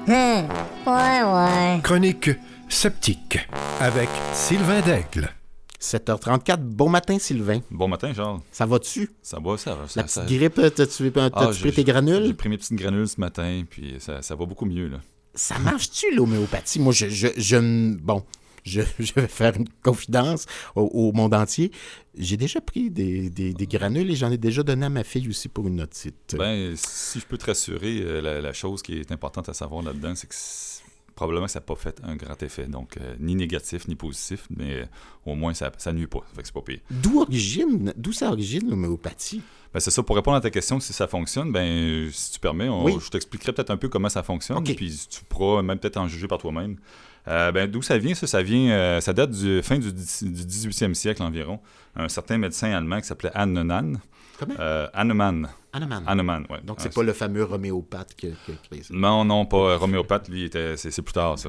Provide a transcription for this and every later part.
Ouais. Chronique sceptique avec Sylvain Daigle. 7h34, bon matin Sylvain. Bon matin, Charles. Ça va-tu? Ça va. La petite grippe, t'as-tu pris tes granules? J'ai pris mes petites granules ce matin, puis ça va beaucoup mieux, là. Ça marche-tu l'homéopathie? Moi, je vais faire une confidence au monde entier. J'ai déjà pris des granules et j'en ai déjà donné à ma fille aussi pour une otite. Ben, si je peux te rassurer, la chose qui est importante à savoir là-dedans, c'est que probablement que ça n'a pas fait un grand effet. Donc, ni négatif, ni positif, mais au moins, ça nuit pas. Fait que c'est pas pire. D'où ça origine l'homéopathie? Ben, c'est ça. Pour répondre à ta question, si ça fonctionne, ben, si tu permets, je t'expliquerai peut-être un peu comment ça fonctionne, Okay. Puis tu pourras même peut-être en juger par toi-même. D'où ça vient, ça date du fin du 18e siècle environ. Un certain médecin allemand qui s'appelait Hahnemann. Comment? Hahnemann. Hahnemann, ouais. Donc, c'est pas le fameux homéopathe qui a créé ça. Non, pas homéopathe, lui, c'est plus tard, ça.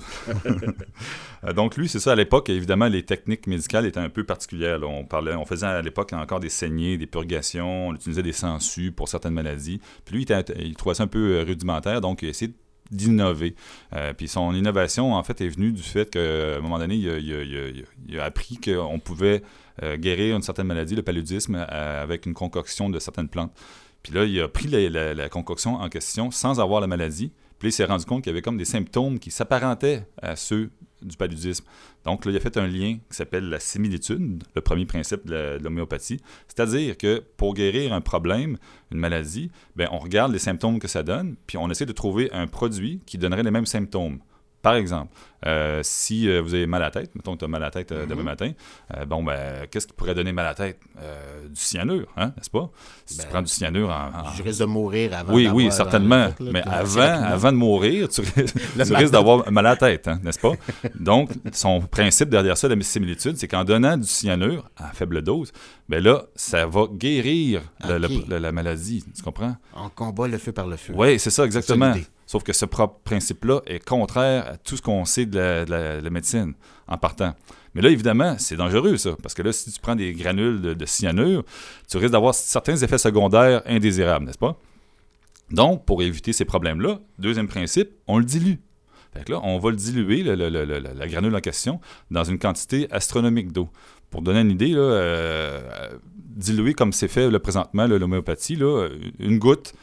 Donc, lui, c'est ça, à l'époque, évidemment, les techniques médicales étaient un peu particulières. Là. On faisait à l'époque encore des saignées, des purgations, on utilisait des sangsues pour certaines maladies. Puis lui, il trouvait ça un peu rudimentaire, donc il a essayé d'innover. Puis son innovation, en fait, est venue du fait qu'à un moment donné, il a appris qu'on pouvait guérir une certaine maladie, le paludisme, avec une concoction de certaines plantes. Puis là, il a pris la concoction en question sans avoir la maladie. Puis là, il s'est rendu compte qu'il y avait comme des symptômes qui s'apparentaient à ceux du paludisme. Donc là, il a fait un lien qui s'appelle la similitude, le premier principe de l'homéopathie. C'est-à-dire que pour guérir un problème, une maladie, ben, on regarde les symptômes que ça donne, puis on essaie de trouver un produit qui donnerait les mêmes symptômes. Par exemple, si vous avez mal à la tête, mettons que tu as mal à la tête demain matin, qu'est-ce qui pourrait donner mal à la tête? Du cyanure, n'est-ce pas? Si tu prends du cyanure Je risque de mourir avant Oui, certainement. Mais avant de mourir, tu risques d'avoir mal à la tête, n'est-ce pas? Donc, son principe derrière ça, la similitude, c'est qu'en donnant du cyanure à faible dose, bien là, ça va guérir la maladie, tu comprends? On combat le feu par le feu. Oui, c'est ça, exactement. Sauf que ce propre principe-là est contraire à tout ce qu'on sait de la médecine en partant. Mais là, évidemment, c'est dangereux, ça. Parce que là, si tu prends des granules de cyanure, tu risques d'avoir certains effets secondaires indésirables, n'est-ce pas? Donc, pour éviter ces problèmes-là, deuxième principe, on le dilue. Fait que là, on va le diluer, la granule en question, dans une quantité astronomique d'eau. Pour donner une idée, là, diluer comme c'est fait là, présentement, l'homéopathie, là, une goutte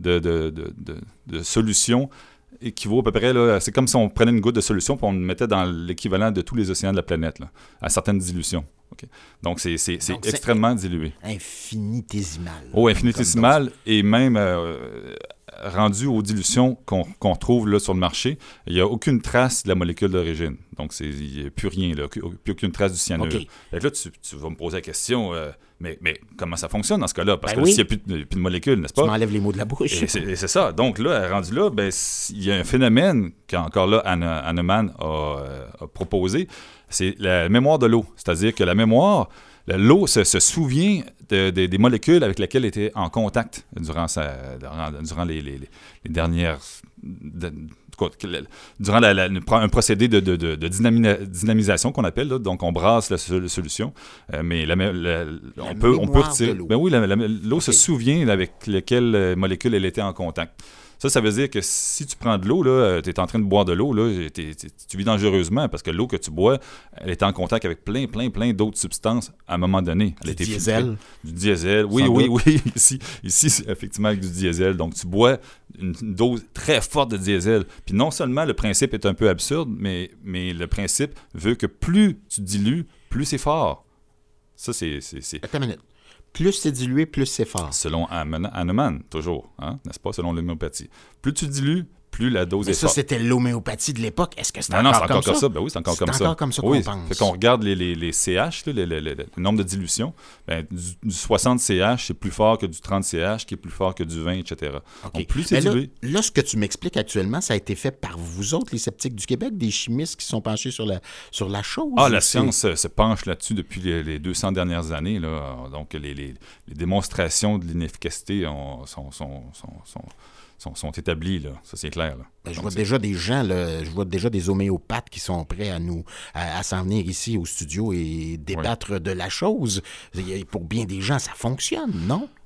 de solution équivaut à peu près, là, c'est comme si on prenait une goutte de solution et on le mettait dans l'équivalent de tous les océans de la planète, là, à certaines dilutions. Okay. Donc, c'est extrêmement dilué. Infinitésimal. Oh, infinitésimal et même rendu aux dilutions qu'on trouve là, sur le marché, il n'y a aucune trace de la molécule d'origine. Donc, il n'y a plus rien, là, plus aucune trace du cyanure. Okay. Fait que là, tu vas me poser la question, mais comment ça fonctionne dans ce cas-là? Parce que oui. s'il n'y a plus de molécule, n'est-ce pas? Tu m'enlèves les mots de la bouche. Et c'est ça. Donc là, rendu là, il y a un phénomène qu'encore là, Hahnemann a proposé, c'est la mémoire de l'eau. C'est-à-dire que la mémoire, l'eau se souvient des molécules avec lesquelles elle était en contact durant les dernières... durant un procédé de dynamisation qu'on appelle, là, donc on brasse la solution, mais on peut retirer. Ben oui, l'eau se souvient avec lesquelles molécules elle était en contact. Ça veut dire que si tu prends de l'eau, tu es en train de boire de l'eau, là, tu vis dangereusement parce que l'eau que tu bois, elle est en contact avec plein d'autres substances à un moment donné. Du diesel. Du diesel, oui. Ici, c'est effectivement avec du diesel. Donc, tu bois une dose très forte de diesel. Puis non seulement le principe est un peu absurde, mais le principe veut que plus tu dilues, plus c'est fort. Ça, c'est... Attends une minute. Plus c'est dilué, plus c'est fort. Selon Hahnemann, toujours, n'est-ce pas? Selon l'homéopathie. Plus tu dilues, plus la dose est forte. Mais ça, c'était l'homéopathie de l'époque. Est-ce que c'est encore comme ça? comme ça? Ben oui, c'est encore comme ça. C'est encore comme ça qu'on pense. Fait qu'on regarde les CH, là, le nombre de dilutions. Ben, du 60 CH, c'est plus fort que du 30 CH, qui est plus fort que du 20, etc. Okay. Donc, plus c'est dilué. Là, ce que tu m'expliques actuellement, ça a été fait par vous autres, les sceptiques du Québec, des chimistes qui sont penchés sur la chose. Ah, la science se penche là-dessus depuis les 200 dernières années. Là. Donc, les démonstrations de l'inefficacité sont établis, là. Ça, c'est clair. Là. Ben, je vois déjà des gens, je vois déjà des homéopathes qui sont prêts à s'en venir ici au studio et débattre de la chose. Pour bien des gens, ça fonctionne, non?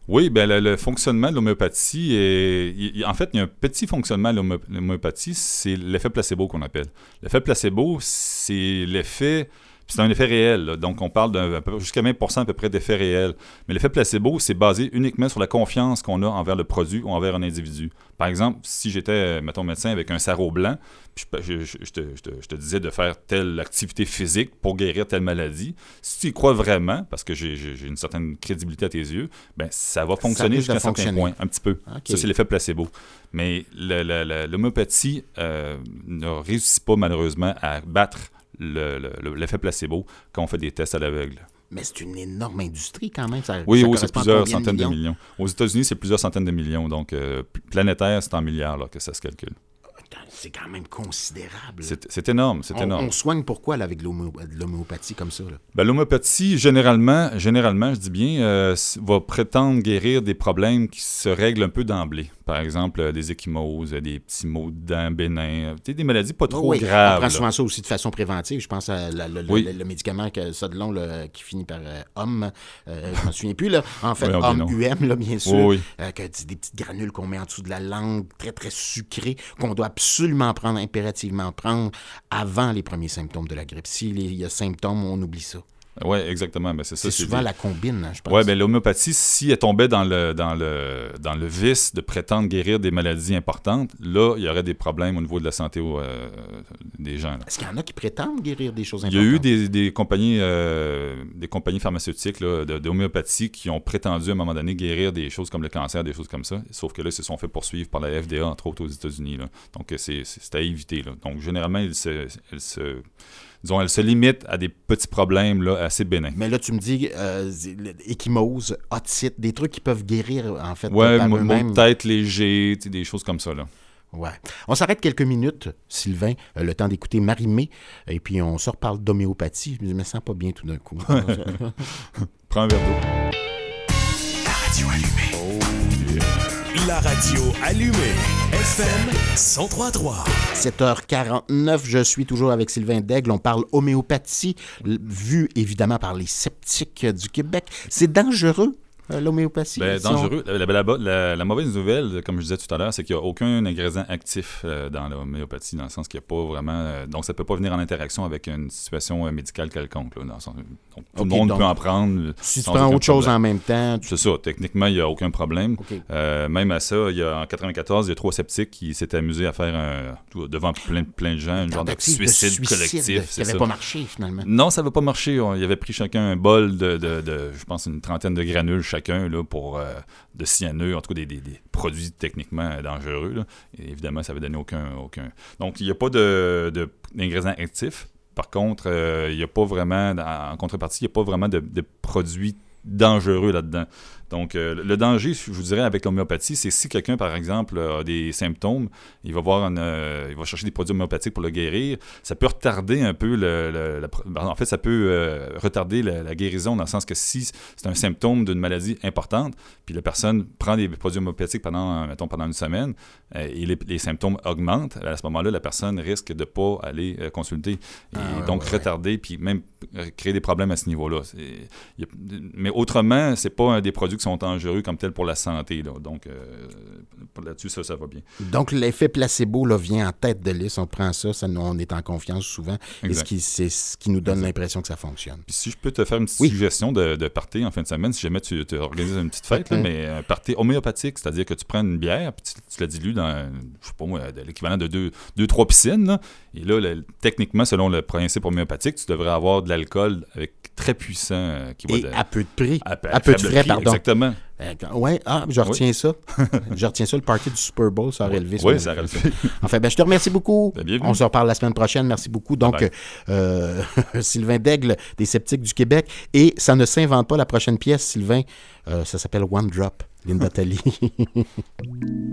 Oui, ben le fonctionnement de l'homéopathie, en fait, il y a un petit fonctionnement de l'homéopathie, c'est l'effet placebo qu'on appelle. L'effet placebo, c'est l'effet... C'est un effet réel, là. Donc on parle jusqu'à 20% à peu près d'effet réel. Mais l'effet placebo, c'est basé uniquement sur la confiance qu'on a envers le produit ou envers un individu. Par exemple, si j'étais, mettons, médecin avec un sarrau blanc, puis je te disais de faire telle activité physique pour guérir telle maladie, si tu y crois vraiment, parce que j'ai une certaine crédibilité à tes yeux, ben ça va fonctionner jusqu'à un certain point, un petit peu. Okay. Ça, c'est l'effet placebo. Mais l'homéopathie ne réussit pas malheureusement à battre l'effet placebo quand on fait des tests à l'aveugle. Mais c'est une énorme industrie quand même. Oui, c'est plusieurs centaines de millions. Aux États-Unis, c'est plusieurs centaines de millions. Donc, planétaire, c'est en milliards là, que ça se calcule. C'est quand même considérable. C'est énorme, énorme. On soigne pourquoi là, avec l'homéopathie comme ça? Là? Ben, l'homéopathie, généralement, je dis bien, va prétendre guérir des problèmes qui se règlent un peu d'emblée. Par exemple, des ecchymoses, des petits maux de dents bénins, des maladies pas trop graves. On prend souvent ça aussi de façon préventive. Je pense à le médicament qui finit par homme. Je ne me souviens plus. Là. En fait, homme-UM, là, bien sûr. Que des petites granules qu'on met en dessous de la langue, très, très sucrées, qu'on doit absolument prendre, impérativement prendre avant les premiers symptômes de la grippe. S'il y a symptômes, on oublie ça. Oui, exactement. Ben, c'est souvent la combine, je pense. Oui, bien l'homéopathie, si elle tombait dans le vice de prétendre guérir des maladies importantes, là, il y aurait des problèmes au niveau de la santé des gens. Là. Est-ce qu'il y en a qui prétendent guérir des choses importantes? Il y a eu des compagnies pharmaceutiques là, d'homéopathie qui ont prétendu à un moment donné guérir des choses comme le cancer, des choses comme ça. Sauf que là, ils se sont fait poursuivre par la FDA, entre autres aux États-Unis. Là. Donc, c'est à éviter. Là. Donc, généralement, elle se limite à des petits problèmes là, assez bénins. Mais là, tu me dis ecchymose, otite, des trucs qui peuvent guérir, en fait, par eux-mêmes. Maux de tête léger, des choses comme ça, là. Ouais. On s'arrête quelques minutes, Sylvain, le temps d'écouter Marie-Mé, et puis on se reparle d'homéopathie. Je me sens pas bien tout d'un coup. Prends un verre d'eau. La radio allumée. Oh yeah. La radio allumée. FM 103.3. 7h49, je suis toujours avec Sylvain Daigle. On parle homéopathie, vue évidemment par les sceptiques du Québec. C'est dangereux, l'homéopathie? Dangereux. La mauvaise nouvelle, comme je disais tout à l'heure, c'est qu'il n'y a aucun ingrédient actif dans l'homéopathie, dans le sens qu'il n'y a pas vraiment... donc, ça ne peut pas venir en interaction avec une situation médicale quelconque. Là, dans le sens, donc, tout le monde peut en prendre. Si tu prends autre chose en même temps... C'est ça. Techniquement, il n'y a aucun problème. Okay. Même à ça, en 1994, il y a 3 sceptiques qui s'étaient amusés à faire, devant plein de gens, un genre de suicide collectif. Ça n'avait pas marché, finalement. Non, ça n'avait pas marché. Il avait pris chacun un bol de je pense, une trentaine de granules chacun là, pour de cyanure, en tout cas des produits techniquement dangereux. Là. Et évidemment, ça n'avait donné aucun. Donc, il n'y a pas d'ingrédients actifs. Par contre, il n'y a pas vraiment, en contrepartie, il n'y a pas vraiment de produits dangereux là-dedans. Donc, le danger, je vous dirais, avec l'homéopathie, c'est si quelqu'un, par exemple, a des symptômes, il va chercher des produits homéopathiques pour le guérir, ça peut retarder un peu en fait, ça peut retarder la guérison, dans le sens que si c'est un symptôme d'une maladie importante, puis la personne prend des produits homéopathiques pendant une semaine, et les symptômes augmentent, à ce moment-là, la personne risque de ne pas aller consulter. Et donc, retarder, puis même créer des problèmes à ce niveau-là. Mais autrement, c'est pas des produits qui sont dangereux comme tel pour la santé. Là. Donc, là-dessus, ça va bien. Donc, l'effet placebo là, vient en tête de liste. On prend ça, on est en confiance souvent. Exact. Et c'est ce qui nous donne l'impression que ça fonctionne. Puis si je peux te faire une petite suggestion de party en fin de semaine, si jamais tu organises une petite fête, là, mais un party homéopathique, c'est-à-dire que tu prends une bière, puis tu la dilues dans, je sais pas moi, l'équivalent de 2-3 piscines. Là. Et là, techniquement, selon le principe homéopathique, tu devrais avoir de l'alcool avec très puissant. À peu de prix. À peu de frais, pardon. Exactement. Je retiens ça. Je retiens ça, le party du Super Bowl, ça aurait levé. Oui, ça aurait levé. Enfin, je te remercie beaucoup. On se reparle la semaine prochaine. Merci beaucoup. Donc, Sylvain Daigle, des Sceptiques du Québec. Et ça ne s'invente pas, la prochaine pièce, Sylvain. Ça s'appelle One Drop, Linda Talley.